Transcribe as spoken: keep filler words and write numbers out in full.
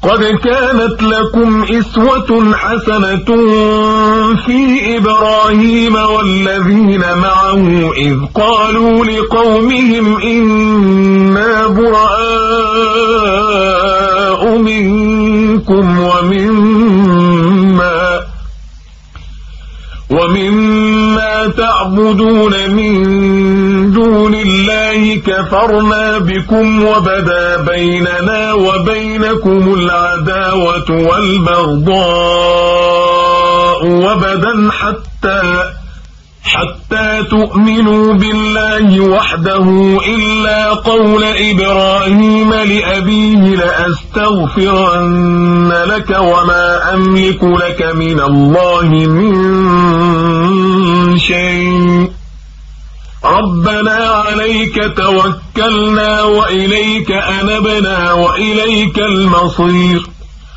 قد كانت لكم إسوة حسنة في إبراهيم والذين معه إذ قالوا لقومهم إنا براء منكم ومما ومما تعبدون من دون الله كفرنا بكم وبدا بيننا وبينكم العداوة والبغضاء وبدا حتى حتى تؤمنوا بالله وحده إلا قول إبراهيم لأبيه لأستغفرن لك وما أملك لك من الله من شيء ربنا عليك توكلنا وإليك أنبنا وإليك المصير